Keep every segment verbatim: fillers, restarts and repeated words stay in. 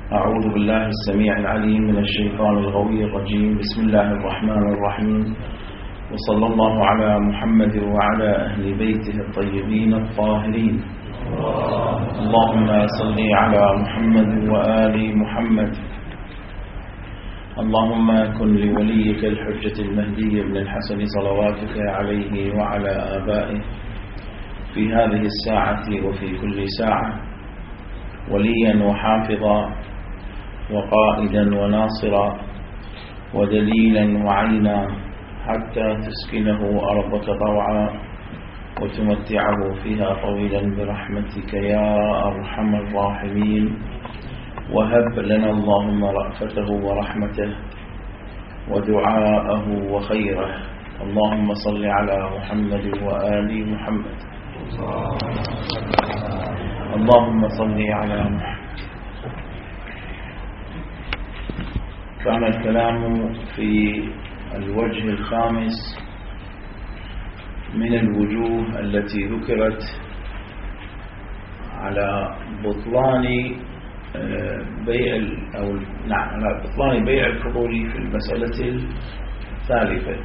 أعوذ بالله السميع العليم من الشيطان الغوي الرجيم. بسم الله الرحمن الرحيم، وصلى الله على محمد وعلى أهل بيته الطيبين الطاهرين. اللهم صل على محمد وآل محمد. اللهم كن لوليك الحجة المهدي بن الحسن صلواتك عليه وعلى آبائه في هذه الساعة وفي كل ساعة وليا وحافظا وقائدا وناصرا ودليلا وعينا، حتى تسكنه أرضك طوعا وتمتعه فيها طويلا برحمتك يا أرحم الراحمين. وهب لنا اللهم رأفته ورحمته ودعاءه وخيره. اللهم صل على محمد وآل محمد. اللهم صل على محمد. كان الكلام في الوجه الخامس من الوجوه التي ذكرت على بطلان بيع أو نعم على بطلان بيع الفضول في المسألة الثالثة.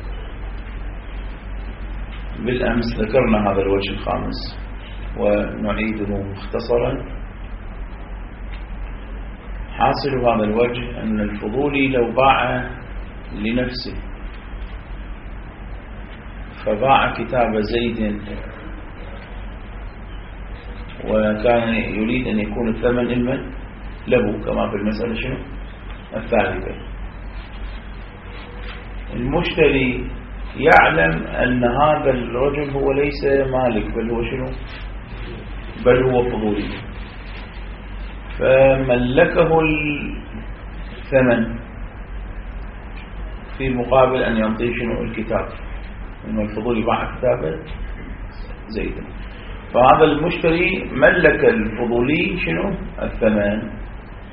بالأمس ذكرنا هذا الوجه الخامس ونعيده مختصرا. حاصل هذا الوجه أن الفضولي لو باع لنفسه فباع كتاب زيد وكان يريد أن يكون الثمن المن له كما في المسألة شنو الثالثة. المشتري يعلم أن هذا الرجل هو ليس مالك بل هو شنو بل هو فضولي، فملكه الثمن في مقابل أن يعطيه شنو الكتاب، إنه الفضولي باع كتابه زيدا، فهذا المشتري ملك الفضولي شنو الثمن.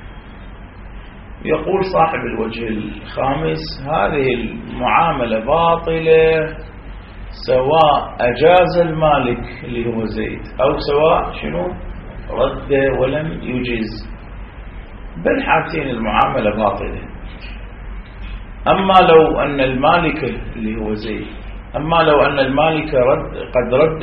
يقول صاحب الوجه الخامس هذه المعاملة باطلة سواء أجاز المالك اللي هو زيد أو سواء شنو رد ولم يجز، بالحالتين المعاملة باطلة. أما لو أن المالك اللي هو زيد أما لو أن المالك رد قد رد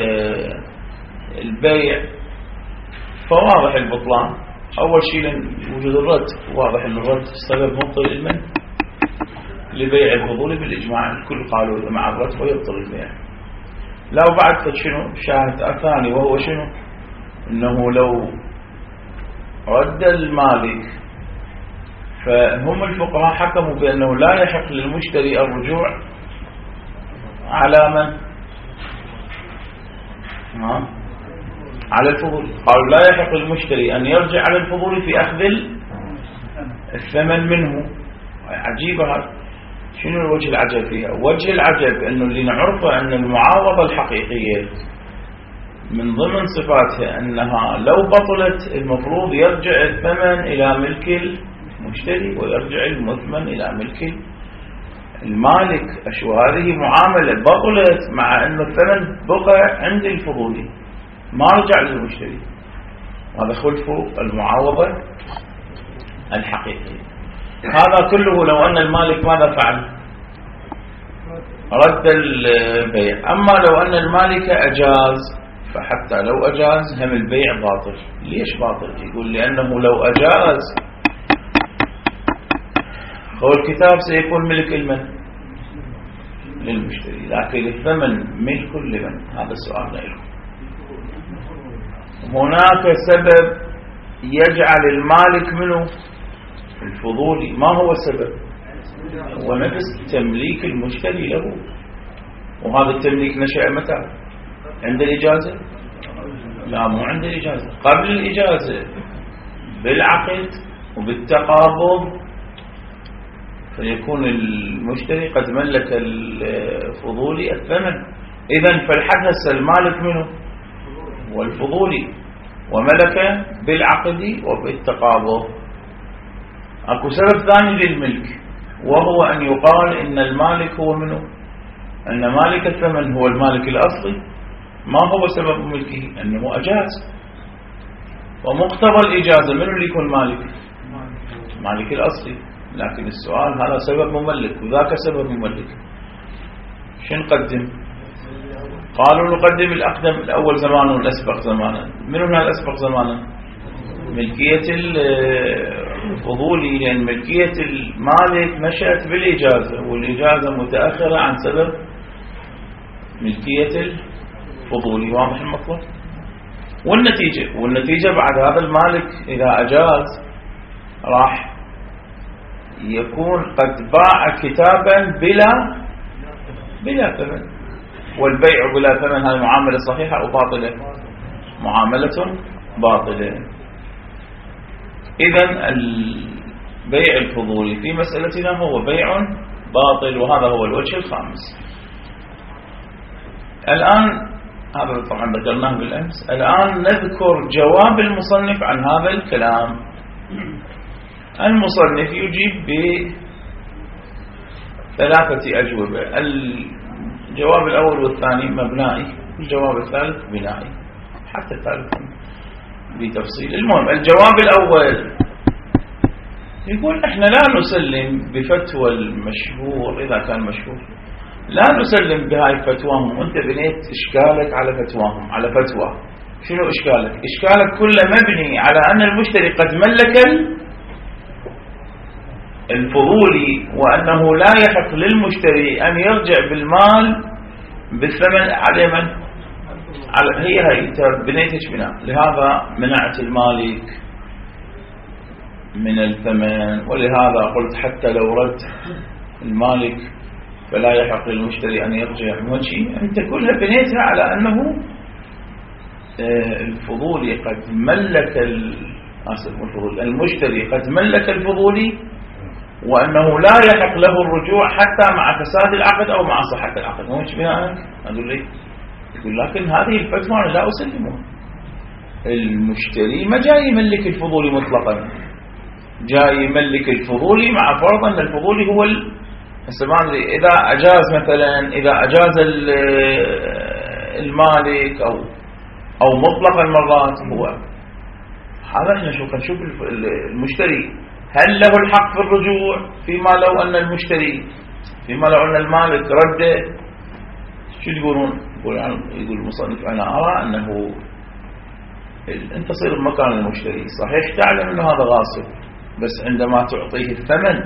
البيع فواضح البطلان. أول شيء وجود الرد، واضح أن الرد سبب مبطل المن لبيع الفضول بالإجماع، الكل قالوا مع الرد فيبطل البيع. لو بعد شنو شاهد ثاني وهو شنو إنه لو رد المالك فهم الفقهاء حكموا بأنه لا يحق للمشتري الرجوع على من ها على الفضول. قالوا لا يحق للمشتري أن يرجع على الفضول في أخذ الثمن منه. عجيبة هذا. شنو الوجه العجب فيها؟ وجه العجب أنه اللي نعرفه أن المعاوضة الحقيقية من ضمن صفاتها أنها لو بطلت المفروض يرجع الثمن إلى ملك المشتري ويرجع المثمن إلى ملك المالك. أشو هذه معاملة بطلت مع أن الثمن بقى عند الفضولي ما رجع للمشتري. هذا خلف المعاوضة الحقيقية. هذا كله لو أن المالك ماذا فعل؟ رد البيع. أما لو أن المالك أجاز فحتى لو أجاز هم البيع باطل. ليش باطل؟ يقول لأنه لو أجاز هو الكتاب سيكون ملك المن للمشتري، لكن الثمن ملك لمن؟ هذا السؤال لكم. هناك سبب يجعل المالك منه الفضولي. ما هو السبب؟ هو نفس تمليك المشتري له. وهذا التمليك نشأ متى؟ عند الإجازة؟ لا، مو عند الإجازة، قبل الإجازة بالعقد وبالتقابض، فيكون المشتري قد ملك الفضولي الثمن. إذن فالحدث المالك منه والفضولي وملك بالعقد وبالتقابض. اكو سبب ثاني للملك وهو أن يقال إن المالك هو منه أن مالك الثمن هو المالك الأصلي. ما هو سبب ملكه؟ أنه أجاز، ومقتضى الإجازة من اللي يكون مالك؟ مالك الأصلي، لكن السؤال هذا سبب مملك وذاك سبب مملك، شو نقدم؟ قالوا نقدم الأقدم الأول زمانا والأسبق زمانا. من هنا الأسبق زمانا؟ ملكية الفضولي، لأن ملكية المالك نشأت بالإجازة، والإجازة متأخرة عن سبب ملكية الفضولي. واضح المطلب؟ والنتيجة والنتيجة بعد هذا المالك إذا أجاز راح يكون قد باع كتابا بلا بلا ثمن، والبيع بلا ثمن هذه معاملة صحيحة أو باطلة؟ معاملة باطلة. إذن البيع الفضولي في مسألتنا هو بيع باطل، وهذا هو الوجه الخامس. الآن هذا طبعا ذكرناه بالأمس، الآن نذكر جواب المصنف عن هذا الكلام. المصنف يجيب بثلاثة أجوبة، الجواب الأول والثاني مبنائي، الجواب الثالث بنائي، حتى الثالث بتفصيل. المهم الجواب الأول يقول احنا لا نسلم بفتوى المشهور إذا كان مشهور، لا نسلم بهاي فتواهم. وانت بنيت اشكالك على فتواهم، على فتوى. شنو اشكالك؟ اشكالك كله مبني على ان المشتري قد ملك الفضولي، وانه لا يحق للمشتري ان يرجع بالمال بالثمن على من؟ على هي هي انت بنيتش بناء، لهذا منعت المالك من الثمن، ولهذا قلت حتى لو رد المالك فلا يحق للمشتري أن يرجع من وجهه. أنت كلها بنيتها على أنه الفضولي قد ملك المشتري قد ملك الفضولي، وأنه لا يحق له الرجوع حتى مع فساد العقد أو مع صحة العقد. مو مش بناء أقول لي يقول لكن هذه الفتوى أنا لا أسلمها. المشتري ما جاي يملك الفضولي مطلقا، جاي يملك الفضولي مع فرض أن الفضولي هو السمان. إذا أجاز مثلا إذا أجاز المالك أو أو مطلق المرات هو هذا. احنا شوف نشوف المشتري هل له الحق في الرجوع فيما لو أن المشتري فيما لو أن المالك رد. شو يقولون؟ يقول يقول المصنف أنا أرى أنه أنت تصير بمكان المشتري، صحيح تعلم أنه هذا غاصب، بس عندما تعطيه الثمن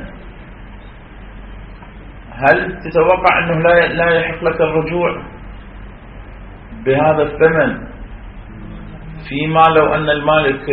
هل تتوقع أنه لا لا يحق لك الرجوع بهذا الثمن فيما لو أن المالك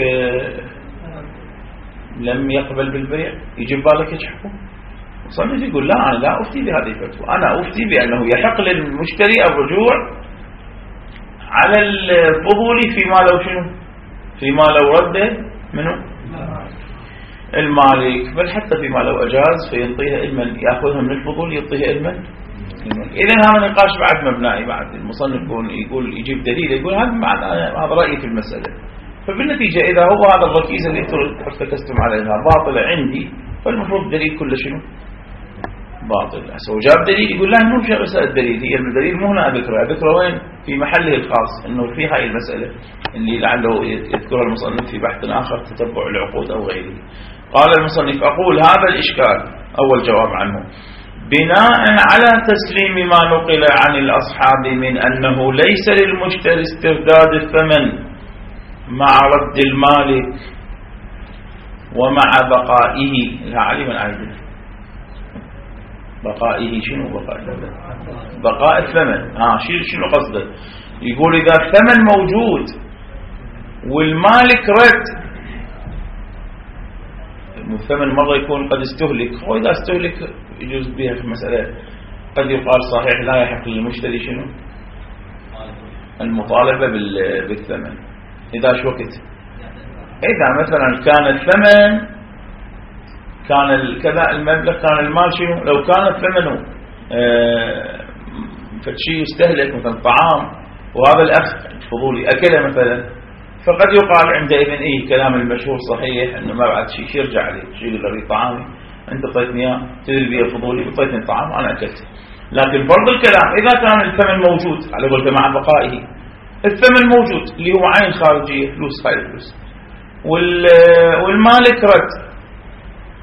لم يقبل بالبيع؟ يجي بالك ايش حكم؟ المصنف يقول لا، أنا لا أفتي بهذه الفتوى، أنا أفتي بأنه يحق للمشتري الرجوع على الفضولي فيما لو شنو؟ فيما لو رد منه المالك، بل حتى فيما لو أجاز فينطيها إلمن، يأخذها من الفضول يعطيها إلمن. إذن هذا نقاش بعد مبنائي، بعد المصنف يقول يجيب دليل، يقول هذا هذا رأيي في المسألة. فبالنتيجة إذا هو هذا الركيزة اللي ارتكزتم عليها باطلة عندي، فالمفروض الدليل كله شنو؟ باطل. هو جاب دليل يقول لا مو مسألة دليل، هي الدليل مو هنا أذكره، أذكره وين؟ في محله الخاص، إنه في هاي المسألة اللي لعله يذكرها المصنف في بحث آخر، تتبع العقود أو غيره. قال المصنف أقول هذا الإشكال أول جواب عنه بناء على تسليم ما نقل عن الأصحاب من أنه ليس للمشتري استرداد الثمن مع رد المالك ومع بقائه. لا علي من عيد بقائه شنو بقائه؟ بقاء الثمن. ها شنو قصده؟ يقول إذا الثمن موجود والمالك رد، الثمن مرة يكون قد استهلك، وإذا استهلك يجوز بها في مسألة قد يقال صحيح لا يحق للمشتري شنو؟ المطالبة بالثمن. إذا شو وقت؟ إذا مثلا كان الثمن كان كذا المبلغ كان المال شنو؟ لو كان الثمن آه فشيء يستهلك مثلا طعام، وهذا الأخ الفضولي أكله مثلا، فقد يقال عندئذ إيه كلام المشهور صحيح إنه ما بعد شيء يرجع عليه، شيء الذي طعامي أنت طيتني إياه تدري بيه فضولي وطيتني طعام أنا أكلت. لكن فرض الكلام إذا كان الثمن موجود على قولك مع بقائه، الثمن موجود اللي هو عين خارجية، فلوس هاي الفلوس، والمالك رد،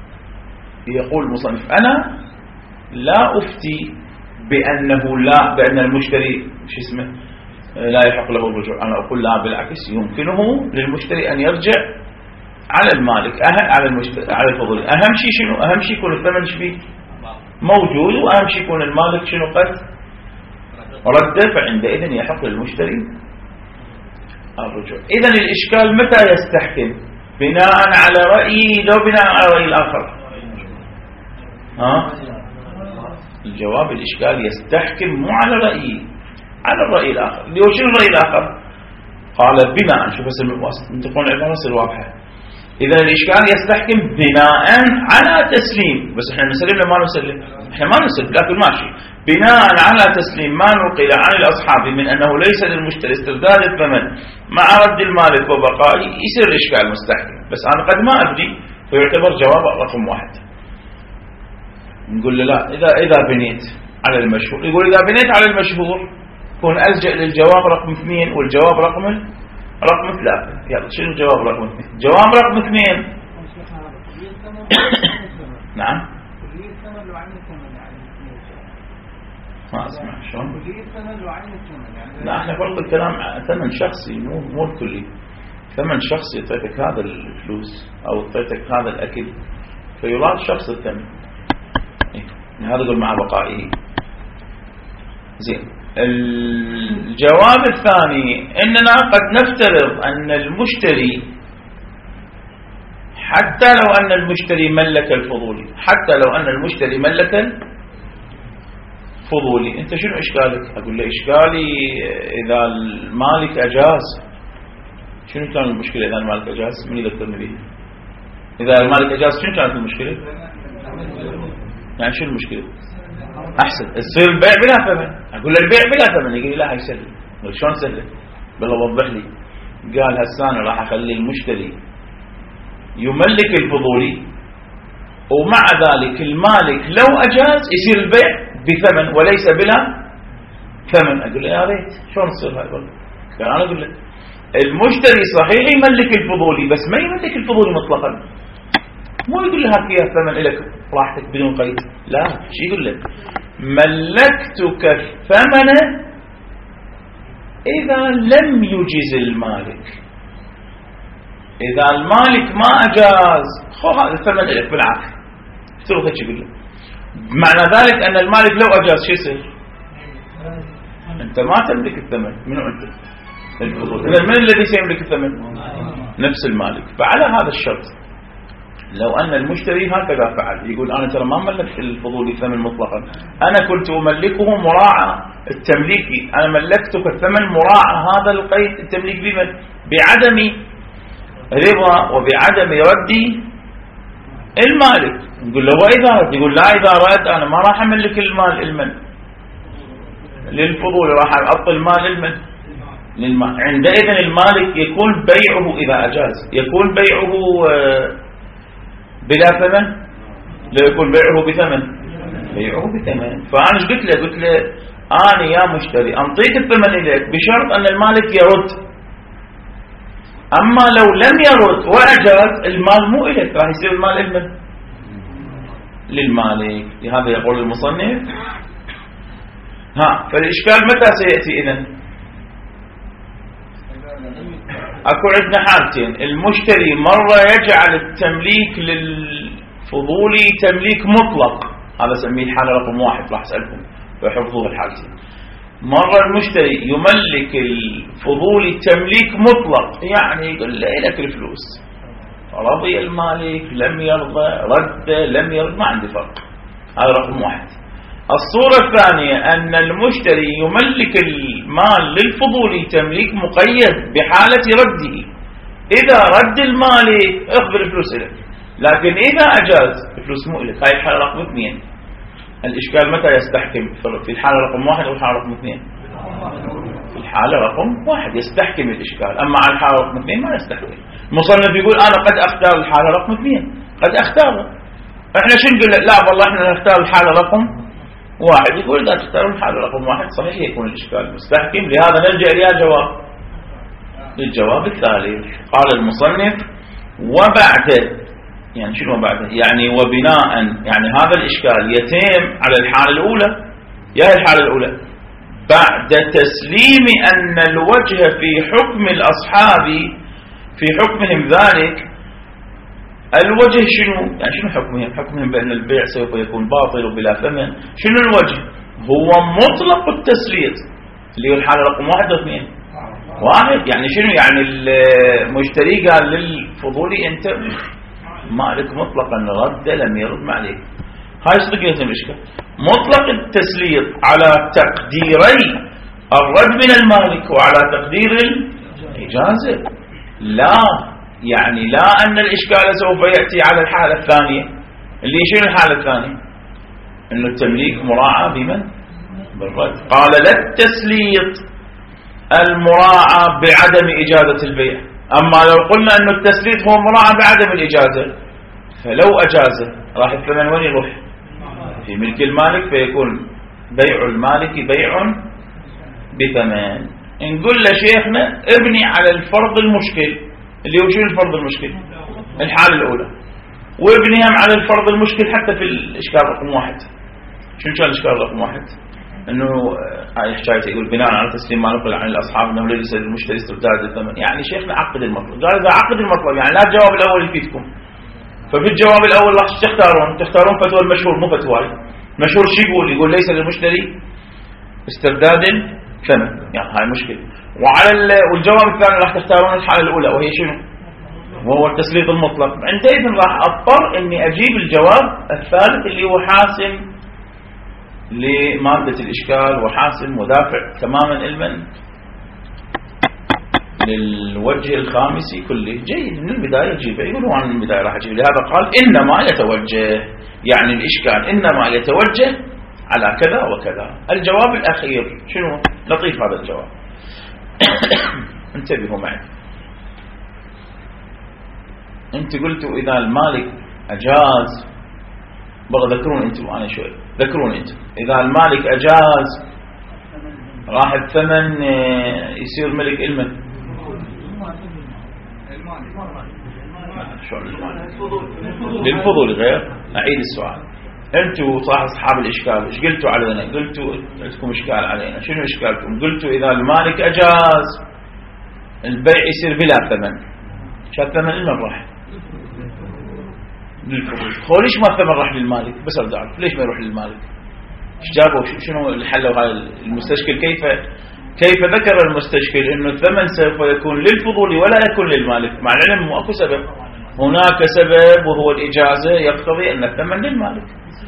يقول المصنف أنا لا أفتي بأنه لا بأن المشتري شو اسمه لا يحق له الرجوع، أنا أقول لا، بالعكس يمكنه للمشتري أن يرجع على المالك أهم على المشتري على الفضولي. أهم شيء شنو؟ أهم شيء يكون الثمن شبيه موجود، وأهم شيء يكون المالك شنو قد رده، فعندئذ يحق للمشتري الرجوع. إذن الإشكال متى يستحكم؟ بناء على رأيي لو بناء على رأي الآخر؟ ها؟ الجواب الإشكال يستحكم مو على رأيي، على الرأي الآخر. اللي هو شنو الرأي الآخر؟ قال بناء، شوف بس الواسط انتقون العبارة تصير واضحة. إذا الإشكال يستحكم بناء على تسليم، بس احنا نسلم ولا ما نسلم؟ احنا ما نسلم، لكن ماشي. بناء على تسليم ما نقل عن الأصحاب من أنه ليس للمشتري استرداد الثمن مع رد المالك وبقائه، يصير الإشكال مستحكم. بس أنا قد ما أبدي، فيعتبر جواب رقم واحد. نقول له لا، إذا إذا بنيت على المشهور، يقول إذا بنيت على المشهور كون ألجأ للجواب رقم اثنين والجواب رقم رقم ثلاثة. يلا شنو الجواب رقم اثنين؟ جواب رقم اثنين نعم ما أسمع شلون؟ لا احنا فرق الكلام ثمن شخصي مو مو الكلي. ثمن شخصي يعطيك هذا الفلوس أو يعطيك هذا الأكل، فيراد شخص الثمن، هذا يقول مع بقائه. زين. الجواب الثاني أننا قد نفترض أن المشتري حتى لو أن المشتري ملك الفضولي، حتى لو أن المشتري ملك الفضولي، أنت شنو إشكالك؟ أقول له إشكالي إذا المالك أجاز. شنو كان المشكلة إذا المالك أجاز؟ من يذكرني به؟ إذا المالك أجاز شنو كانت المشكلة؟ يعني شنو المشكلة؟ أحسن تصير البيع بلا ثمن. أقول له البيع بلا ثمن، يقول لي لا هي سهل. شلون سهل؟ بل وضح لي. قال هسه راح أخلي المشتري يملك الفضولي، ومع ذلك المالك لو أجاز يصير البيع بثمن وليس بلا ثمن. أقول له يا ريت شلون تصير هاي؟ قال أنا أقول له المشتري صحيح يملك الفضولي، بس ما يملك الفضولي مطلقا. مو يقول لها فيها ثمن لك راحتك بدون قيد، لا. شو يقول لك؟ ملكتك الثمن إذا لم يجز المالك. إذا المالك ما أجاز خو هذا الثمن لك بالعكس. شو يقول لك؟ معنى ذلك أن المالك لو أجاز شو يصير؟ أنت ما تملك الثمن. منو أنت؟ الفضول. إذا من الذي سيملك الثمن؟ نفس المالك. فعلى هذا الشرط لو أن المشتري هكذا فعل، يقول أنا ترى ما ملكت الفضولي الثمن مطلقا، أنا كنت أملكه مراعاة التمليكي، أنا ملكتك الثمن مراعاة هذا القيد التمليك بمن؟ بعدم رضا وبعدم رد المالك. نقول له وإذا رد؟ يقول لا، إذا رد أنا ما راح أملك المال المن للفضولي، راح أعطي المال المن للمال. عندئذ المالك يكون بيعه إذا أجاز يكون بيعه بلا ثمن، لا يكون بيعه بثمن، بيعه بثمن. فأنا ايش قلت له؟ قلت له أنا يا مشتري أنطيك الثمن إليك بشرط أن المالك يرد. أما لو لم يرد وأجاز المال مو إليك، راح يصير المال المن للمالك. لهذا يقول المصنف ها. فالإشكال متى سيأتي إذن؟ أكو عندنا حالتين. المشتري مرة يجعل التمليك للفضولي تمليك مطلق، هذا سميه الحالة رقم واحد، راح أسألكم فحفظوها الحالتين. مرة المشتري يملك الفضولي تمليك مطلق، يعني يقول له لك الفلوس، رضي المالك لم يرضى رد لم يرد ما عندي فرق، هذا رقم واحد. الصورة الثانية أن المشتري يملك المال للفضولي تمليك مقيد بحالة رده. إذا رد المالك اخذ الفلوس إليك، لكن إذا أجاز الفلوس مو إليك. هاي الحالة رقم اثنين. الإشكال متى يستحكم؟ في الحالة رقم واحد أو الحالة رقم اثنين؟ في الحالة رقم واحد يستحكم الإشكال، أما على الحالة رقم اثنين ما يستحكم. المصنف يقول أنا قد أختار الحالة رقم اثنين، قد أختاره. إحنا شو نقول؟ لا والله إحنا نختار الحالة رقم واحد. يقول إذا تختارون الحالة رقم واحد صحيح يكون الإشكال مستحكم. لهذا نلجأ إلى جواب الجواب الثالث. قال المصنف وبعد، يعني شنو بعده؟ يعني وبناء يعني هذا الإشكال يتم على الحالة الأولى. يا الحالة الأولى بعد تسليم أن الوجه في حكم الأصحاب في حكمهم ذلك. الوجه شنو؟ يعني شنو حكمهم؟ حكمهم بأن البيع سوف يكون باطل وبلا ثمن. شنو الوجه؟ هو مطلق التسليط اللي هو الحالة رقم واحد واثنين. واحد يعني شنو؟ يعني المشتري قال للفضولي أنت مالك مطلقا رد لم يرد ما عليك. هاي صدقية الإشكال. مطلق التسليط على تقديري الرد من المالك وعلى تقدير الإجازة. لا يعني لا أن الإشكال سوف يأتي على الحالة الثانية اللي شنو الحالة الثانية؟ إنه التمليك مراعى بمن؟ بالرد. قال لا التسليط المراعى بعدم إجازة البيع. أما لو قلنا أنه التسليط هو مراعى بعدم الإجازة فلو أجازه راح الثمن وين يروح؟ في ملك المالك، فيكون بيع المالك بيع بثمن. نقول لشيخنا ابني على الفرض المشكل اللي هو شنو الفرض المشكل؟ الحالة الأولى. وابنهم على الفرض المشكل حتى في الإشكال رقم واحد. شنو كان الإشكال رقم واحد؟ انه هاي حكايته يقول بناء على تسليم ما نقل عن الاصحاب انه ليس للمشتري استرداد الثمن. يعني شيخنا عقد المطلب. قال اذا عقد المطلب يعني لا الجواب الاول يفيدكم. ففي الجواب الاول راح تختارون تختارون فتوى المشهور مو فتواي. المشهور شو يقول؟ يقول ليس للمشتري استرداد ثمن. يعني هاي مشكله. وعلى والجواب الثاني راح تختارون الحاله الاولى وهي شنو؟ وهو التسليط المطلق. عندئذ راح اضطر اني اجيب الجواب الثالث اللي هو حاسم لمادة الإشكال وحاسم مدافع تماما علما للوجه الخامسي كله. جيد من البداية جيبه. يقولوا عن البداية راح أجيب. لهذا قال إنما يتوجه، يعني الإشكال إنما يتوجه على كذا وكذا. الجواب الأخير شنو؟ لطيف هذا الجواب. انتبهوا معي. أنت قلتوا إذا المالك أجاز، بغى ذكرون أنتم أنا شوي ذكرون أنتم إذا المالك أجاز راح الثمن يصير ملك المن. للفضول غير. أعيد السؤال. أنتم صاحب أصحاب الإشكال إيش قلتوا علينا؟ قلتوا عندكم إشكال علينا. شنو إشكالكم؟ قلتوا إذا المالك أجاز البيع يصير بلا ثمن. شو الثمن المن راح للفضول. هو ليش ما الثمن راح للمالك؟ بس أريد أعرف ليش ما يروح للمالك؟ ايش جابوا؟ شنو الحل؟ هذا المستشكل كيف كيف ذكر المستشكل انه الثمن سوف يكون للفضول ولا يكون للمالك، مع العلم مو اكو سبب. هناك سبب وهو الإجازة يقتضي ان الثمن للمالك.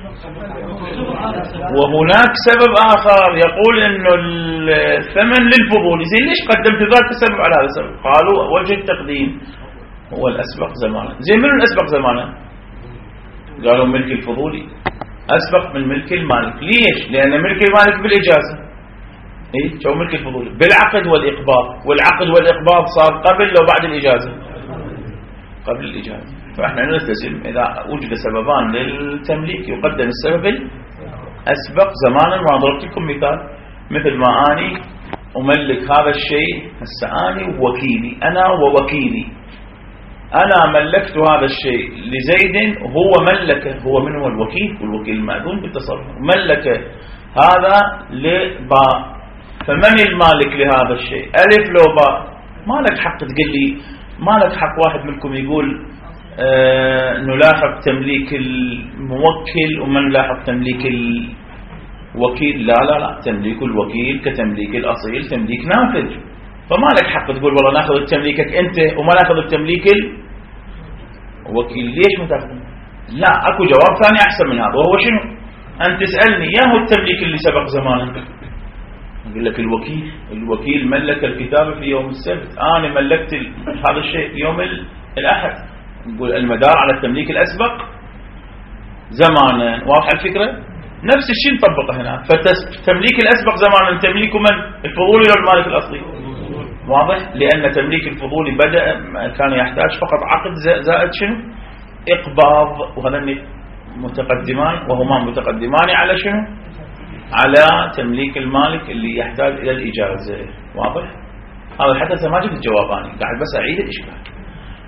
وهناك سبب آخر يقول انه الثمن للفضول. زين ليش قدمت ذاك السبب على هذا السبب؟ قالوا وجه التقديم هو الأسبق زمانا. زين من الأسبق زمانا؟ قالوا ملك الفضولي أسبق من ملك المالك. ليش؟ لأن ملك المالك بالإجازة. إيه؟ شو ملك الفضولي؟ بالعقد والإقباض. والعقد والإقباض صار قبل لو بعد الإجازة؟ قبل الإجازة. فإحنا نلتزم إذا وجد سببان للتمليك يقدم السبب الأسبق زمانا. ما ضربت لكم مثال مثل ما أني أملك هذا الشيء هسه أني ووكيلي. أنا ووكيلي أنا ملكت هذا الشيء لزيد. هو ملكه. هو من هو الوكيل؟ والوكيل المأذون بالتصرف. ملك هذا لباء. فمن المالك لهذا الشيء؟ ألف لو باء. ما لك حق تقول لي ما لك حق واحد منكم يقول آه نلاحق تمليك الموكل ومن لاحق تمليك الوكيل. لا لا لا. تمليك الوكيل كتمليك الأصيل تمليك نافذ. فما لك حق تقول والله ناخذ تمليكك أنت وما ناخذ تمليك الوكيل. ليش ما تاخذ؟ لا أكو جواب ثاني أحسن من هذا وهو شنو؟ أن تسألني يا هو التمليك اللي سبق زمانك. أقول لك الوكيل الوكيل ملك الكتاب في يوم السبت. أنا ملكت هذا الشيء في يوم الأحد. نقول المدار على التمليك الأسبق زمانا. واضح الفكرة؟ نفس الشيء نطبقه هنا. فالتمليك الأسبق زمانا تمليك من؟ الفضولي ولا المالك الأصلي؟ واضح؟ لأن تمليك الفضولي بدأ كان يحتاج فقط عقد زائد شنو؟ إقباض. وهذا متقدمان وهما متقدمان على شنو؟ على تمليك المالك اللي يحتاج إلى الإجازة. واضح؟ هذا حتى ما جبت الجواب أنا قاعد بس أعيد الإشكال.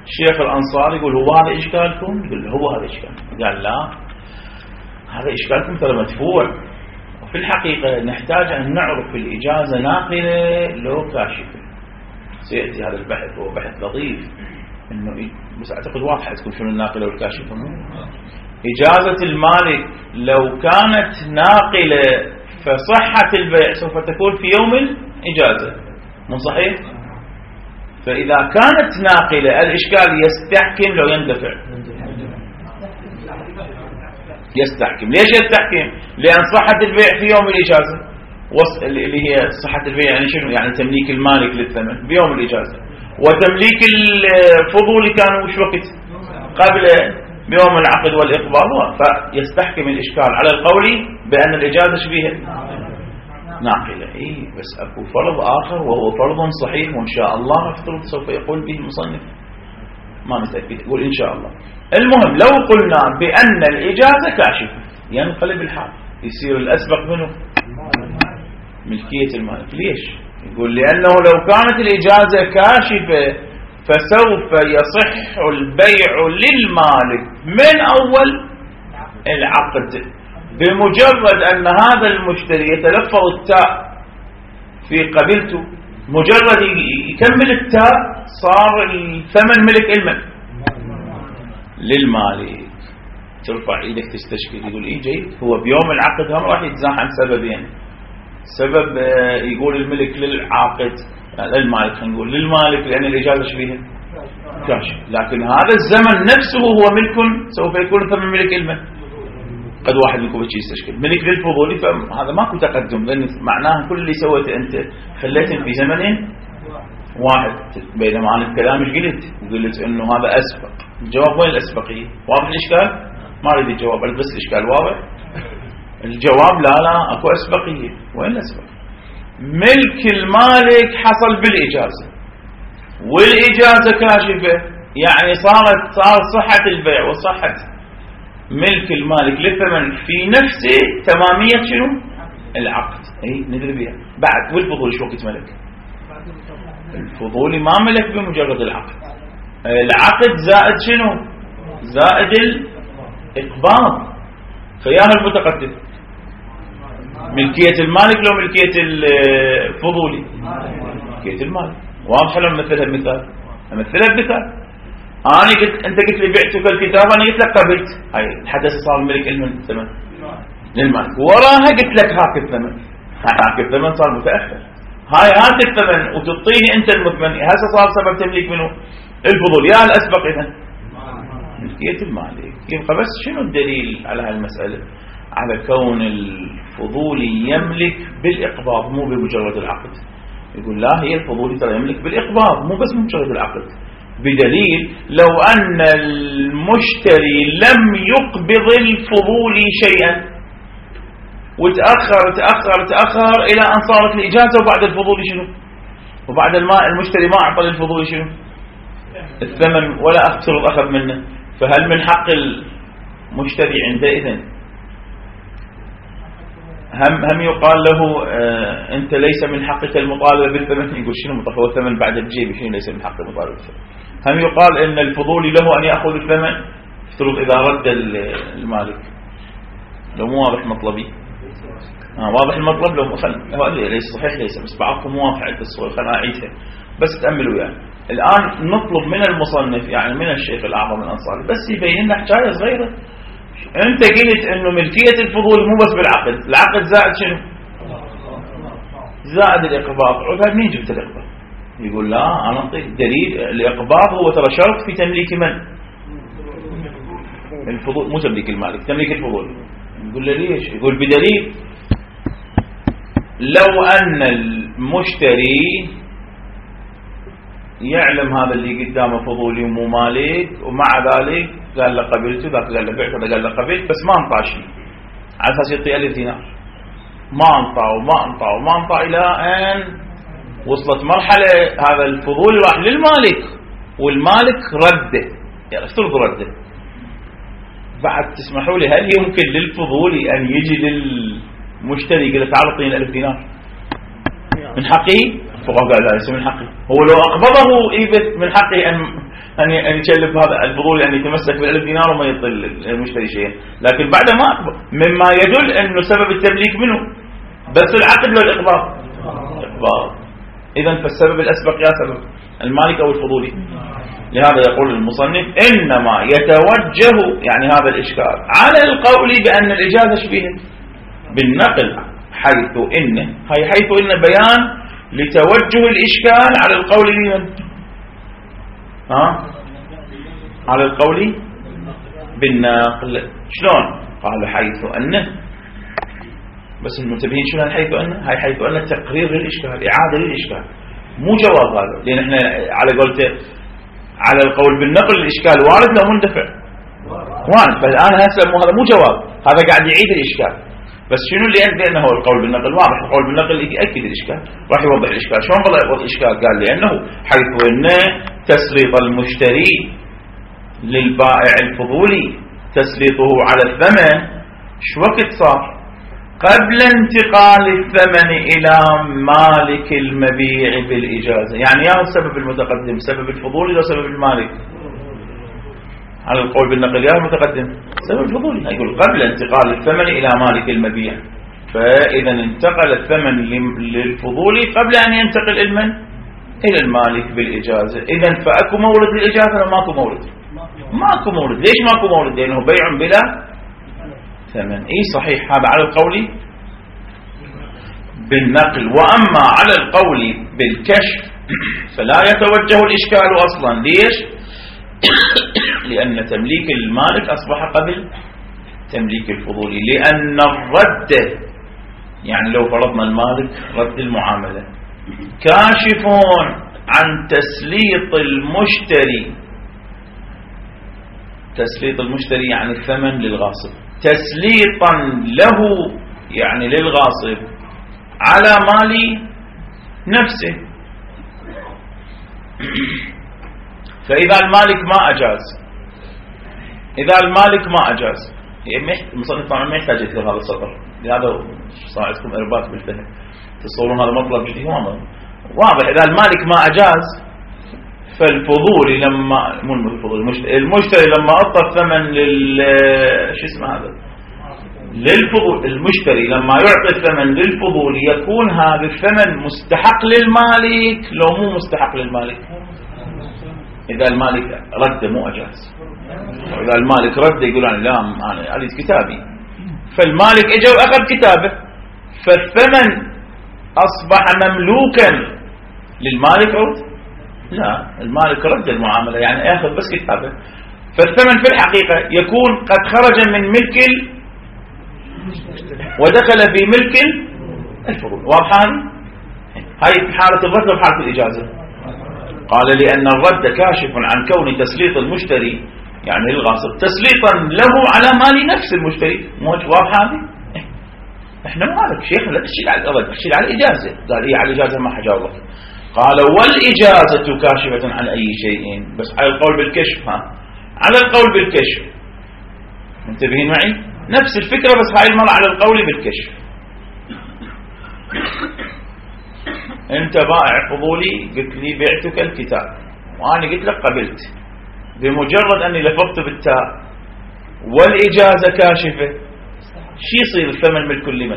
الشيخ الأنصاري يقول هو هذا إشكالكم؟ يقول هو هذا إشكالكم. قال لا، هذا إشكالكم ترى مدفوع. وفي الحقيقة نحتاج أن نعرف الإجازة ناقلة لو كاشفة. سيأتي هذا البحث، هو بحث لطيف إنه بس أعتقد واضحة تكون شنو الناقلة والكاشفة. إجازة المالك لو كانت ناقلة فصحة البيع سوف تكون في يوم الإجازة، مو صحيح؟ فإذا كانت ناقلة الإشكال يستحكم لو يندفع. يستحكم. ليش يستحكم؟ لأن صحة البيع في يوم الإجازة، اللي هي صحة البيع يعني شنو؟ يعني تمليك المالك للثمن بيوم الإجازة، وتمليك الفضول كانوا وش وقت؟ قبل بيوم العقد والإقباض. فيستحكم الإشكال على القول بأن الإجازة شبيهة ناقلة. إيه بس أكو فرض آخر وهو فرض صحيح وإن شاء الله أفترض سوف يقول به المصنف، ما متأكد، يقول إن شاء الله. المهم لو قلنا بأن الإجازة كاشفة ينقلب الحال، يصير الأسبق منه ملكية المالك. ليش؟ يقول لأنه لو كانت الإجازة كاشفة فسوف يصح البيع للمالك من أول العقد، بمجرد أن هذا المشتري يتلفظ التاء في قبلته، مجرد يكمل التاء صار الثمن ملك المال للمالك. ترفع ايدك تستشكل، يقول ايه جيد، هو بيوم العقد هم راح يتزاحم سببين. سبب يقول الملك للعاقد للمالك، خلينا نقول للمالك لأن الإجازة شبيهة كاشف، لكن هذا الزمن نفسه هو ملك سوف يكون ثمن ملك المال. قد واحد منكم بشي يستشكل ملك للفضولي، فهذا ماكو تقدم، لأن معناه كل اللي سويته أنت خليتهم في زمن واحد. بينما أنا الكلام ايش قلت؟ قلت إنه هذا أسبق. الجواب وين الأسبقية؟ واضح الإشكال؟ ما أريد الجواب بس الإشكال واضح. الجواب لا لا أكو أسبقية. وين الأسبق؟ ملك المالك حصل بالإجازة والإجازة كاشفة، يعني صارت صار صحة البيع وصحة ملك المالك للثمن في نفسه تمامية شنو؟ العقد. اي ندري بها بعد. والفضول شو وقت ملك؟ الفضولي ما ملك بمجرد العقد، العقد زائد شنو؟ زائد الإقباض. خيار المتقدم ملكية المالك لو ملكية الفضولي؟ ملكية المالك. واضح لو مثلها بمثال؟ امثلها بمثال. انا قلت انت قلت لي بعتك الكتاب، انا قلت لك قبلت، هاي الحدث صار ملك الثمن للمالك، وراها قلت لك هاك الثمن، هاك الثمن صار متاخر، هاي هاك الثمن وتعطيني انت المثمن، هسه صار سبب تمليك منه الفضول. يا الاسبق اذا ملكية المالك. يبقى بس شنو الدليل على هالمسألة؟ على كون الفضولي يملك بالإقباض مو بمجرد العقد. يقول لا، هي الفضولي ترى يملك بالإقباض مو بس بمجرد العقد، بدليل لو أن المشتري لم يقبض الفضولي شيئا وتأخر تأخر تأخر إلى أن صارت الإجازة، وبعد الفضولي شنو؟ وبعد الماء المشتري ما أعطى للفضولي شنو؟ الثمن، ولا أفترض أخذ منه. فهل من حق المشتري عندئذ هم هم يقال له آه أنت ليس من حقك المطالبة بالثمن؟ يقول شنو مطالبة الثمن بعد بجيبي، شنو ليس من حق المطالبة بالثمن؟ هم يقال إن الفضولي له أن يأخذ الثمن افترض إذا رد المالك. لو مو واضح مطلبي آه واضح المطلب، لو خل ليس صحيح ليس، بس بعضكم مو واضح عند الصورة، خلنا أعيدها بس تأملوا. يعني الآن نطلب من المصنف يعني من الشيخ الأعظم الأنصاري بس يبين لنا حكاية صغيرة. أنت قلت إنه ملكية الفضول مو بس بالعقد، العقد زائد شنو؟ زائد الإقباض. عذر مين جبت الإقباض؟ يقول لا، أنا أعطيك دليل. الإقباض هو ترى شرط في تمليك من؟ الفضول، مو تمليك المالك، تمليك الفضول. يقول له ليش؟ يقول بدليل لو أن المشتري يعلم هذا اللي قدامه فضولي ومو مالك، ومع ذلك قال له قبلته، ذاك قال له بعته، قال له قبلت، بس ما انطى شيء على اساس يعطي ألف دينار، ما انطى وما انطى وما انطى الى ان وصلت مرحله هذا الفضولي راح للمالك والمالك رده، يعني افترض رده. بعد تسمحوا لي، هل يمكن للفضولي ان يجي للمشتري يقول له تعال اعطيني ألف دينار من حقه؟ فقال لا ليس من حقه. هو لو أقبضه إيبت من حقه أن أن يكلف هذا الفضولي أن يتمسك بالألف دينار وما يطل المشتري شيئا، لكن بعد ما أقبض مما يدل أنه سبب التمليك منه بس العقد والإقباض. إقباض. إذن فالسبب الأسبق يا سبب المالك أو الفضولي. لهذا يقول المصنف إنما يتوجه يعني هذا الإشكال على القول بأن الإجازة شبيه بالنقل، حيث إن هي حيث إن بيان لتوجه الإشكال على القول بمن؟ ها؟ على القول بالنقل. شلون؟ قال حيث أنه، بس المنتبهين شنو حيث أنه؟ هاي حيث أنه تقرير للإشكال، إعادة للإشكال، مو جواب هذا، لأن احنا على قولته على القول بالنقل الإشكال وارد لو مندفع وارد، فالآن هسه هذا مو جواب، هذا قاعد يعيد الإشكال. بس شنو اللي يدري أنه هو القول بالنقل واضح، القول بالنقل يأكد الإشكال، راح يوضح الإشكال. شلون بضع يوضح الإشكال؟ قال لأنه حيث أن تسليط المشتري للبائع الفضولي تسليطه على الثمن شو وقت صار؟ قبل انتقال الثمن إلى مالك المبيع بالإجازة. يعني يا السبب المتقدم سبب الفضولي ولا سبب المالك؟ على القول بالنقل يا المتقدم سبب الفضولي، يقول قبل انتقال الثمن إلى مالك المبيع، فإذا انتقل الثمن للفضولي قبل أن ينتقل المن إلى المالك بالإجازة. إذا فأكو مورد للإجازة ولا ماكو مورد؟ ماكو مورد. ليش ماكو مورد؟ لأنه بيع بلا ثمن. إيه صحيح، هذا على القول بالنقل. وأما على القول بالكشف فلا يتوجه الإشكال أصلا. ليش؟ لأن تمليك المالك أصبح قبل تمليك الفضولي، لأن الرد يعني لو فرضنا المالك رد المعاملة كاشف عن تسليط المشتري. تسليط المشتري يعني الثمن للغاصب، تسليطا له يعني للغاصب على مال نفسه. فإذا المالك ما أجاز، إذا المالك ما أجاز، المصنف طبعا ما يحتاج يذكر هذا السطر، لهذا صار عندكم إرباط بالفهم، تصورون هذا مطلب جديد واضح. إذا المالك ما أجاز فالفضولي لما مو الفضولي المشتري, المشتري لما أعطى الثمن لل شو اسمه هذا للفضول، المشتري لما يعطي الثمن للفضولي يكون هذا الثمن مستحق للمالك لو مو مستحق للمالك؟ إذا المالك رد مو أجاز، وإذا المالك رد يقول أنا لا أنا أريد كتابي، فالمالك إجا وأخذ كتابه، فالثمن أصبح مملوكا للمالك عود؟ لا، المالك رد المعاملة يعني يأخذ بس كتابه، فالثمن في الحقيقة يكون قد خرج من ملك ودخل في ملك الفضول. واضح هاي في حالة الرد وحالة الإجازة. قال لأن الرد كاشف عن كون تسليط المشتري يعني الغاصب تسليطا له على مال نفس المشتري. واضح هذه؟ احنا ما هذا شيخ لا تشيل على الرد، تشيل على الإجازة. قال إيه على الإجازة ما حجاوبك. قال والإجازة كاشفة عن أي شيء، بس على القول بالكشف. ها على القول بالكشف منتبهين معي؟ نفس الفكرة بس هاي المرة على القول بالكشف. انت بائع فضولي قلت لي بعتك الكتاب وانا قلت لك قبلت، بمجرد اني لفظت بالتاء والإجازة كاشفة شي يصير الثمن ملك لمن؟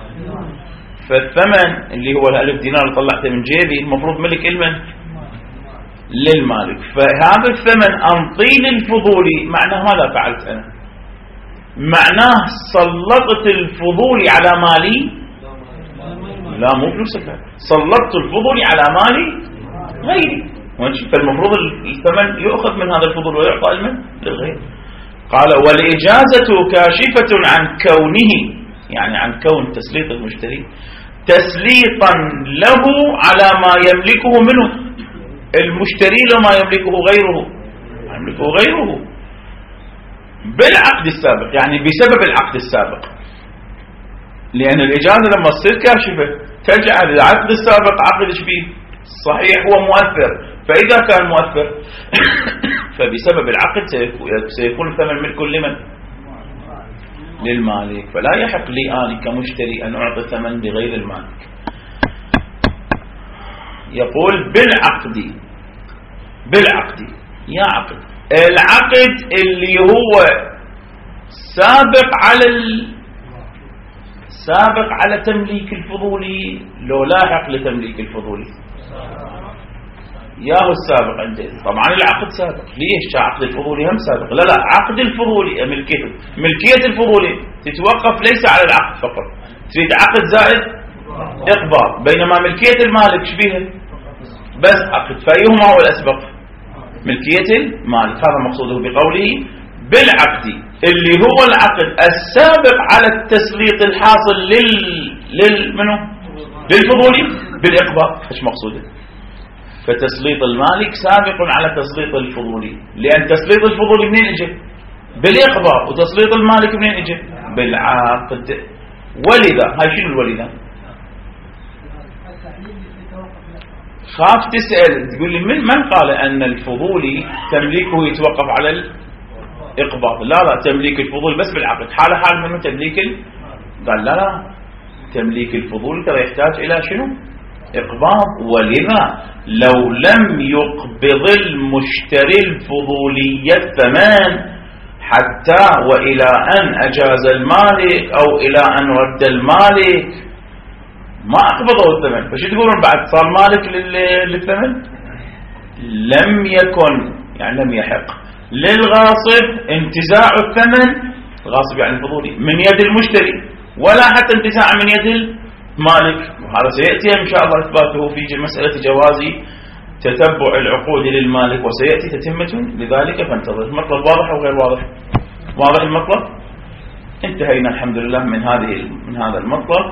فالثمن اللي هو الألف دينار اللي طلعته من جيبي المفروض ملك المن؟ للمالك. فهذا الثمن أنطي للفضولي معناه ماذا فعلت أنا؟ معناه سلطت الفضولي على مالي؟ لا مو فلوسك، سلطت الفضولي على مالي غيري، فالمفروض الثمن يؤخذ من هذا الفضول ويعطى المن للغير. قال والإجازة كاشفة عن كونه يعني عن كون تسليط المشتري تسليطا له على ما يملكه منه المشتري لما يملكه غيره يملكه غيره بالعقد السابق، يعني بسبب العقد السابق، لأن الإجازة لما تصير كاشفة تجعل العقد السابق عقد شبيه صحيح هو مؤثر، فإذا كان مؤثر فبسبب العقد سيكون الثمن ملك لمن؟ للمالك، فلا يحق لي أنا كمشتري أن أعطي الثمن لغير المالك. يقول بالعقد. بالعقد يا عقد، العقد اللي هو سابق على ال... سابق على تمليك الفضولي لو لاحق لتمليك الفضولي؟ يا هو السابق عندي طبعا العقد سابق. ليش؟ عقد الفضولي هم سابق. لا لا، عقد الفضولي ملكية ملكية الفضولي تتوقف ليس على العقد فقط، تريد عقد زائد إقباض، بينما ملكية المالك شبيها بس عقد. فأيهما هو الأسبق؟ ملكية المالك. هذا مقصوده بقوله بالعقد اللي هو العقد السابق على التسليط الحاصل لل لل منه للفضولي بالإقباض. ايش مقصوده؟ فتسليط المالك سابق على تسليط الفضولي، لأن تسليط الفضولي منين اجى؟ بالإقباض، وتسليط المالك منين اجى؟ بالعقد. ولذا هاي شنو الولذا؟ خاف تسأل تقول لي من من قال أن الفضولي تمليكه يتوقف على الإقباض؟ لا لا، تمليك الفضول بس بالعقد. حال حال منه تمليك ال... قال لا لا، تمليك الفضول ترى يحتاج إلى شنو؟ إقباض. ولذا لو لم يقبض المشتري الفضولي الثمن حتى وإلى أن أجاز المالك أو إلى أن رد المالك ما أقبضه الثمن، فشو تقولون بعد صار مالك للثمن؟ لم يكن يعني لم يحق للغاصب انتزاع الثمن، الغاصب يعني الفضولي، من يد المشتري، ولا حتى انتزاع من يد المالك. وهذا سيأتي إن شاء الله إثباته في مسألة جواز تتبع العقود للمالك، وسيأتي تتمة لذلك فانتظر. المطلب واضح أو غير واضح؟ واضح المطلب. انتهينا الحمد لله من هذه من هذا المطلب.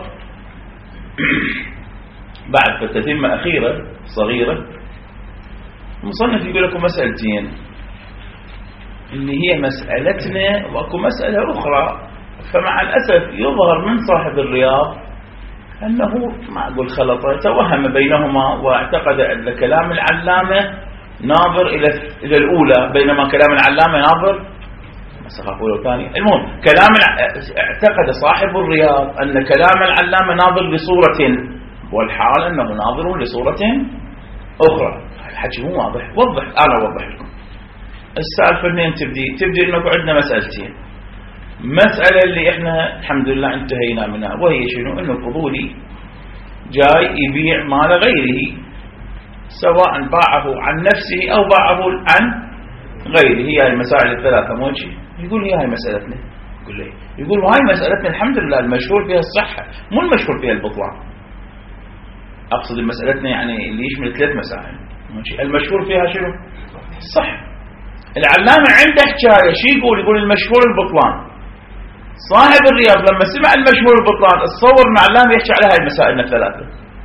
بعد فتتمة أخيرة صغيرة، المصنف يقول لكم مسألتين اللي هي مسألتنا وأكو مسألة أخرى. فمع الأسف يظهر من صاحب الرياض أنه ما أقول خلطه، توهم بينهما واعتقد أن كلام العلامة ناظر إلى إلى الأولى، بينما كلام العلامة ناظر أولى ثانية. المهم كلام اعتقد صاحب الرياض أن كلام العلامة ناظر لصورة، والحال أنه ناظر لصورة أخرى. الحكي مو واضح. وضح، أنا أوضح لكم السالفة. منين تبدي؟ تبدي أنه عندنا مسألتين. مسألة اللي إحنا الحمد لله انتهينا منها، وهي شنو؟ إنه الفضولي جاي يبيع مال غيره، سواء باعه عن نفسه أو باعه عن غيره. هي المسائل الثلاثة مو شيء. يقول لي هاي مسألتنا. يقول لي يقول هاي مسألتنا الحمد لله المشهور فيها الصحة، مو المشهور فيها البطلان. أقصد مسألتنا يعني اللي يشمل ثلاث مسائل. المشهور فيها شنو؟ صح. العلامة عنده حكاية شي يقول؟ يقول المشهور البطلان. صاحب الرياض لما سمع المشهور البطلان اتصور ان العلامة يحكي على هاي المسائل الثلاثة،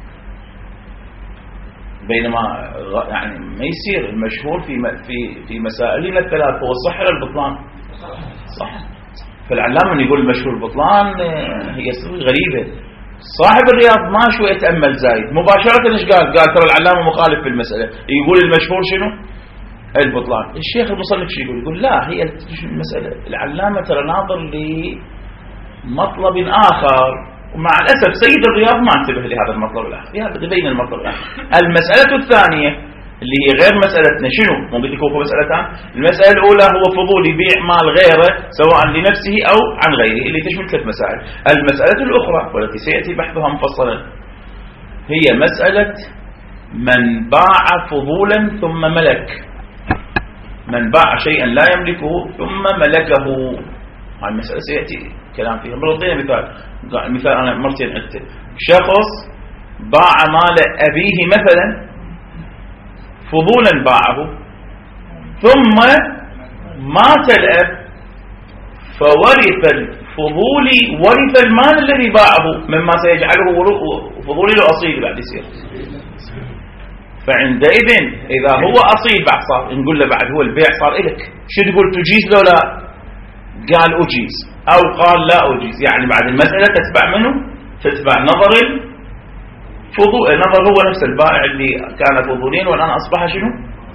بينما يعني ما يصير. المشهور في في في مسائلنا الثلاث هو الصح ولا البطلان؟ صح. فالعلامة يقول المشهور البطلان هي غريبة. صاحب الرياض ما شو يتأمل زايد مباشرة ايش قال؟ قال ترى العلامة مخالف في المسألة، يقول المشهور شنو؟ البطلان. الشيخ المصنف شو يقول؟ يقول لا، هي المسألة العلامة ترى ناظر لمطلب آخر، ومع الأسف سيد الرياض ما انتبه لهذا المطلب الآخر. هذا بين المطلب الآخر. المسألة الثانية اللي هي غير مسألتنا شنو؟ مو بدي يكون مسألتان. المسألة الأولى هو فضول يبيع مال غيره سواء لنفسه أو عن غيره، اللي تشمل ثلاث مسائل. المسألة الأخرى والتي سيأتي بحثها مفصلا هي مسألة من باع فضولا ثم ملك. من باع شيئا لا يملكه ثم ملكه. هاي المسألة سيأتي كلام فيها. مرتين مثال مثال أنا مرتين عدته. شخص باع مال أبيه مثلا فضولا باعه، ثم مات الأب فورث الفضول ورث المال الذي باعه، مما سيجعله فضولي له أصيل بعد يصير. فعندئذ إذا هو أصيل بعد صار نقول له بعد هو البيع صار إلك، شو تقول؟ تجيز لو لا؟ قال أجيز، أو قال لا أجيز. يعني بعد المسألة تتبع منه؟ تتبع نظر الفضول. نظر هو نفس البائع اللي كان فضولين والآن أصبح شنو؟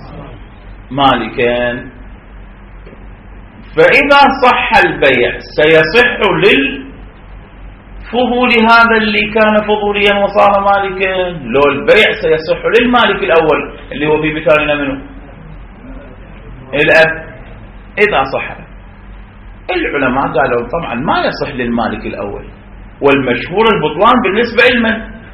مالكا. فإذا صح البيع سيصح للفضولي فضول هذا اللي كان فضوليا وصار مالكا، لو البيع سيصح للمالك الأول اللي هو في مثالنا منه الأب. إذا صح العلماء قالوا طبعا ما يصح للمالك الأول، والمشهور البطلان بالنسبة لمن؟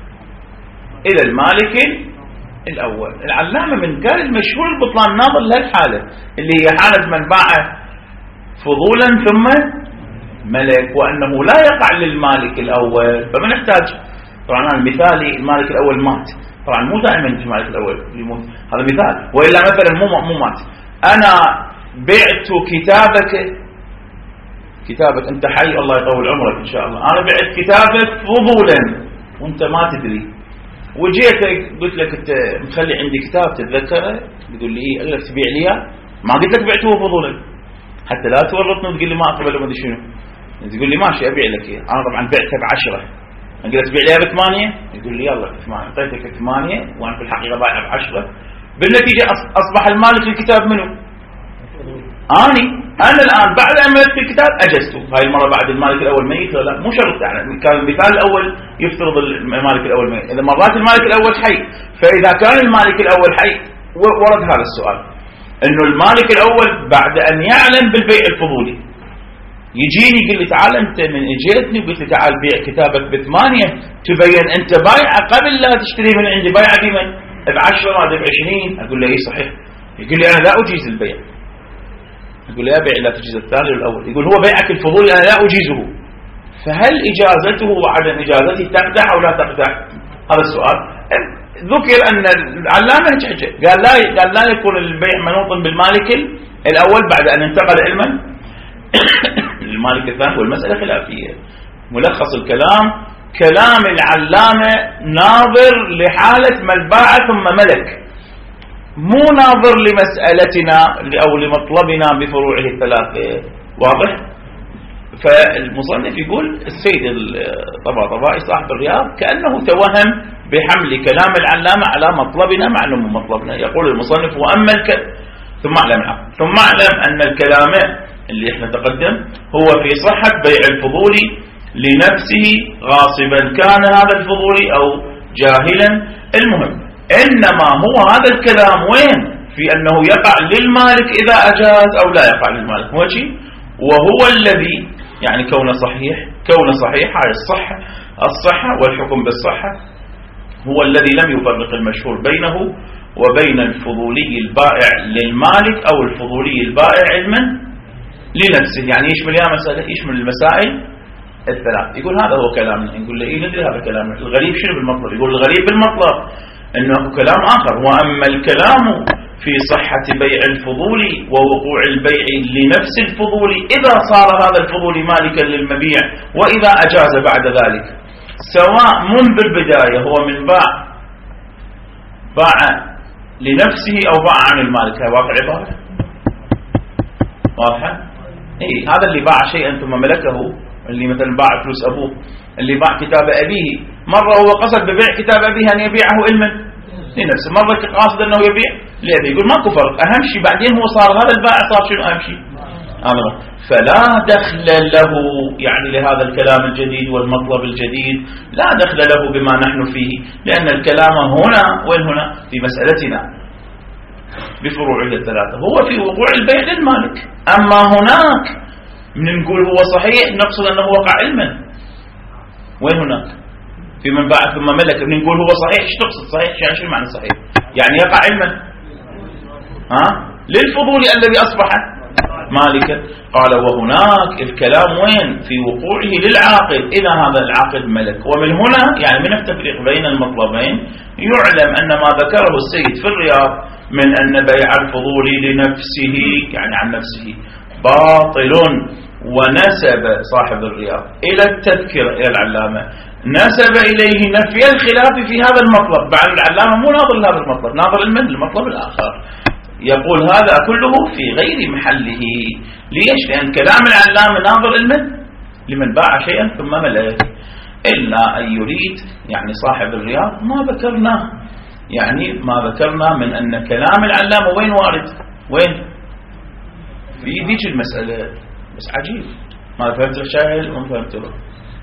إلى المالك الأول. العلامة من قال المشهور البطلان ناظر لهالحالة اللي هي حالة من باع فضولا ثم ملك، وأنه لا يقع للمالك الأول، فما نحتاج. طبعا هذا المثالي المالك الأول مات، طبعا مو دائما المالك الأول يموت، هذا مثال. وإلا مثلا مو مو مات، أنا بعت كتابك، كتابك أنت حي الله يطول عمرك إن شاء الله، أنا بعت كتابك فضولا وأنت ما تدري، وجيت قلت لك أنت مخلي عندي كتاب تتذكره؟ تقول لي إيه، أقول لك تبيع لي إياه؟ ما قلت لك بعته فضولا، حتى لا تورطني وتقول لي ما أقبل وما أدري شنو. تقول لي ماشي أبيع لك إياه، أنا طبعا بعته بعشرة، أقول لك تبيع لي إياه بثمانية؟ يقول لي يلا بثمانية، أعطيتك ثمانية وأنا في الحقيقة بايعه بعشرة، بالنتيجة أصبح المالك الكتاب منه؟ أني أنا الآن بعد أن ملكت الكتاب أجزته. هاي المرة بعد المالك الأول ميت ولا مو شرط، يعني كان المثال الأول يفترض المالك الأول ميت، إذا مرات المالك الأول حي، فإذا كان المالك الأول حي ورد هذا السؤال إنه المالك الأول بعد أن يعلم بالبيع الفضولي يجيني يقول لي تعال أنت من إجيتني وقلت لي تعال بيع كتابك بثمانية، تبين أنت بايعة قبل لا تشتري من عندي، بايعة بمن؟ بعشرة ما بعشرين. أقول له إيه صحيح. يقول لي أنا لا أجيز البيع. يقول لي يا بيع لا تجيز الثاني والأول. يقول هو بيعك الفضولي أنا لا أجيزه، فهل إجازته وعدم إجازته تقدح أو لا تقدح؟ هذا السؤال. ذكر أن العلامة حجة قال لا قال لا يكون البيع منوطا بالمالك الأول بعد أن انتقل علما المالك الثاني، والمسألة خلافية. ملخص الكلام كلام العلامة ناظر لحالة من باع ثم ملك، مو ناظر لمسألتنا أو لمطلبنا بفروعه الثلاثة. واضح؟ فالمصنف يقول السيد الطباطبائي صاحب الرياض كأنه توهم بحمل كلام العلامة على مطلبنا مع أنه مطلبنا. يقول المصنف وأما الكلام ثم اعلم ثم اعلم أن الكلام اللي احنا تقدم هو في صحة بيع الفضولي لنفسه غاصبا كان هذا الفضولي أو جاهلا. المهم إنما هو هذا الكلام وين؟ في أنه يقع للمالك إذا أجاز أو لا يقع للمالك، هو شيء وهو الذي يعني كونه صحيح كونه صحيح هاي الصحة الصحة والحكم بالصحة هو الذي لم يفرق المشهور بينه وبين الفضولي البائع للمالك أو الفضولي البائع علما لنفسه. يعني يشمل يا مسألة يشمل المسائل الثلاث. يقول هذا هو كلامنا. نقول له إيه ندري هذا كلامنا. الغريب شنو بالمطلب؟ يقول الغريب بالمطلب إنه كلام آخر. وأما الكلام في صحة بيع الفضولي ووقوع البيع لنفس الفضولي إذا صار هذا الفضولي مالكا للمبيع وإذا أجاز بعد ذلك، سواء منذ البداية هو من باع باع لنفسه أو باع عن المالك. هذا واضح عبارة واضحة؟ إيه هذا اللي باع شيئا ثم ملكه، اللي مثلا باع فلوس أبوه، اللي باع كتاب أبيه، مرة هو قصد ببيع كتاب أبيه أن يبيعه علما لنفسه، مرة قاصد أنه يبيع لأبيه. يقول ماكو فرق، أهم شيء بعدين هو صار هذا البائع صار شنو أهم شيء؟ فلا دخل له يعني لهذا الكلام الجديد والمطلب الجديد لا دخل له بما نحن فيه، لأن الكلام هنا وين هنا في مسألتنا بفروعه الثلاثة هو في وقوع البيع للمالك. أما هناك من نقول هو صحيح نقصد أنه وقع علما. وين هناك في من باع ثم ملك من نقول هو صحيح ايش تقصد صحيح؟ يعني شو معنى صحيح؟ يعني يقع علما ها للفضول الذي أصبح مالكا. قال وهناك الكلام وين في وقوعه للعاقل إذا هذا العاقل ملك. ومن هنا يعني من التفريق بين المطلبين يعلم أن ما ذكره السيد في الرياض من أن بيع الفضول لنفسه يعني عن نفسه باطل. ونسب صاحب الرياض إلى التذكرة إلى العلامة نسب إليه نفي الخلاف في هذا المطلب، مع العلامة مو ناظر لهذا المطلب، ناظر المن المطلب الآخر. يقول هذا كله في غير محله. ليش؟ لأن كلام العلامة ناظر المن لمن باع شيئا ثم ملك، إلا أن يريد يعني صاحب الرياض ما ذكرناه، يعني ما ذكرنا من أن كلام العلامة وين وارد؟ وين؟ في ذيك المسألة. بس عجيب ما فهمت الشاهد وما فهمته.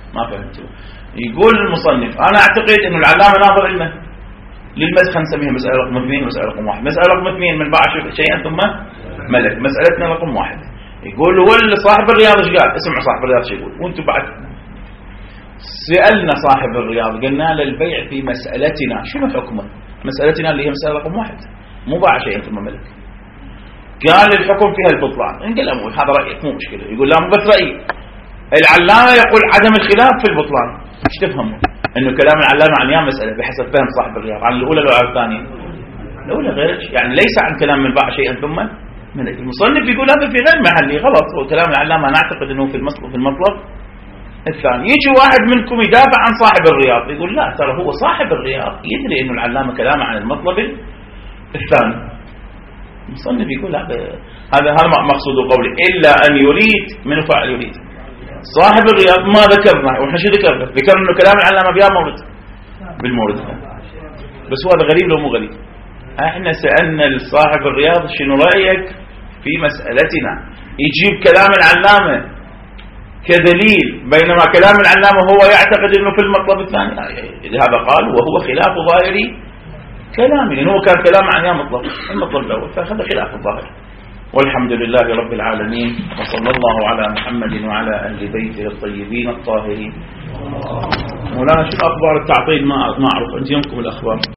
ما فهمتوا. يقول المصنف أنا أعتقد أن العلامة ناظر لنا للمدخل نسميها مسألة رقم اثنين ومسألة رقم واحد. مسألة رقم اثنين من باع شيئا ثم ملك. مسألتنا رقم واحد يقول هو صاحب الرياض ايش قال؟ اسمع صاحب الرياض شو يقول وانتم بعد. سألنا صاحب الرياض قلنا له البيع في مسألتنا شنو حكمه؟ مسألتنا اللي هي مسألة رقم واحد مو باع شيئا ثم ملك. قال الحكم فيها البطلان. نقول له هذا رأيك مو مشكلة. يقول لا مو بس رأيي، العلامة يقول عدم الخلاف في البطلان. ايش تفهموا؟ انه كلام العلامة عن يا مسألة بحسب فهم صاحب الرياض عن الاولى لو عن الثانية؟ الاولى غير، يعني ليس عن كلام من باع شيئا ثم ملك. المصنف يقول هذا في غير محلي غلط، وكلام العلامة نعتقد انه في المطلب في المطلب الثاني. يجي واحد منكم يدافع عن صاحب الرياض يقول لا ترى هو صاحب الرياض يدري انه العلامة كلامه عن المطلب الثاني. المصنف يقول هذا هذا هذا مقصود قولي الا ان يريد من فاعل يريد صاحب الرياض ما ذكرنا، واحنا شو ذكرنا؟ ذكرنا انه كلام العلامة بيا مورد بالمورد الثاني. بس هو هذا غريب لو مو غريب؟ احنا سألنا صاحب الرياض شنو رأيك في مسألتنا، يجيب كلام العلامة كدليل بينما كلام العلامة هو يعتقد انه في المطلب الثاني. لهذا قال وهو خلاف ظاهري كلامي، لأنه هو كان كلام عن يا مطلب المطلب الأول فأخذ خلاف الظاهر. والحمد لله رب العالمين وصلى الله على محمد وعلى أهل بيته الطيبين الطاهرين. مولانا شو أخبار التعطيل؟ ما ما أعرف، أنت يومكم الأخبار.